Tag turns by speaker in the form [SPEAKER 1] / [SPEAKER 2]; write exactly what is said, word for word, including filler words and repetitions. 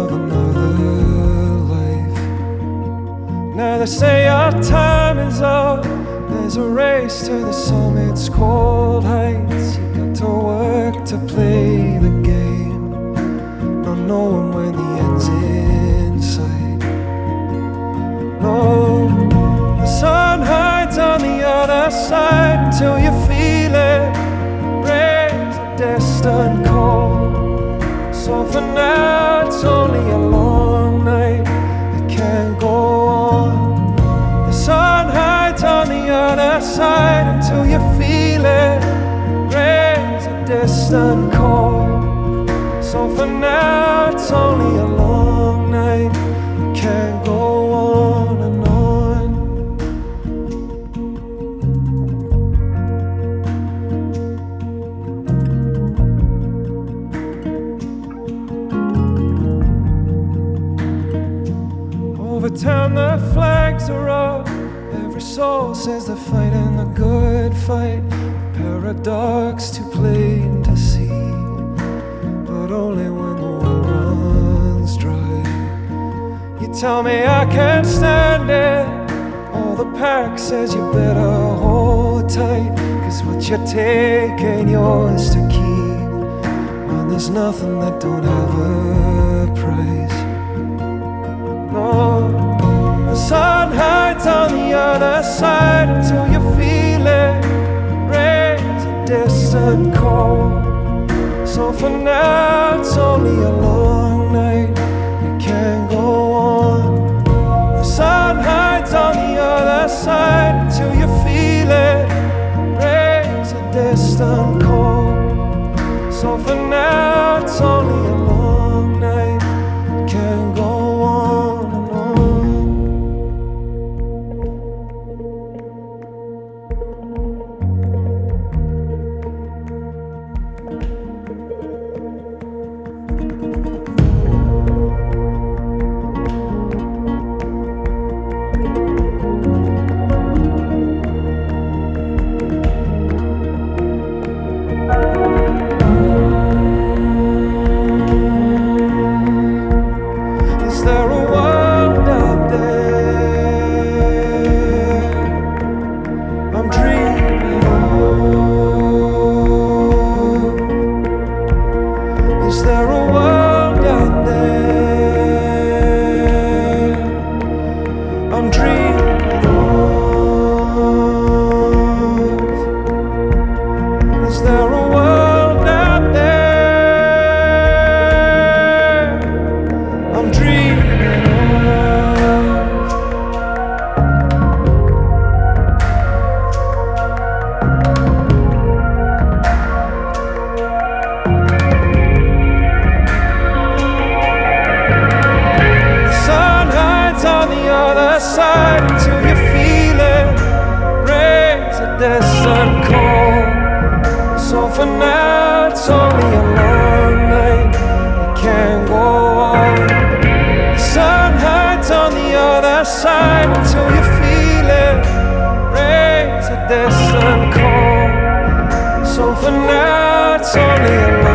[SPEAKER 1] of another life. Now they say our time is up. There's a race to the summit's cold heights. You got to work to play the game, not knowing when the end's in sight. No, the sun hides on the other side until you feel it raise a distant call. So for now it's only a long night, it can't go on. The sun hides on the other side until you feel it raise a distant call. So for now it's only a long night, it can't go on and on. Over town the flags are up. Every soul says they're fighting the good fight. Paradox too plain to see, but only when the well runs dry. You tell me I can't stand it. All the pack says you better hold tight, 'cause what you take ain't yours to keep. When there's nothing that don't have a price. No, the sun hides on the other side until you feel it raise a distant call. So for now it's only a long night, it can't go on. The sun hides on the other side until you feel it raise a distant call. So for now it's only a long night, it can't go on and on. Is there a world out there I'm dreaming of? Is there a world out there I'm dreaming of? Is there a world out there I'm dreaming of? The sun hides on the other side until you feel it raise a distant call. So for now it's only a long night, it can't go on. The sun hides on the other side until you feel it raise a distant call. So for now it's only a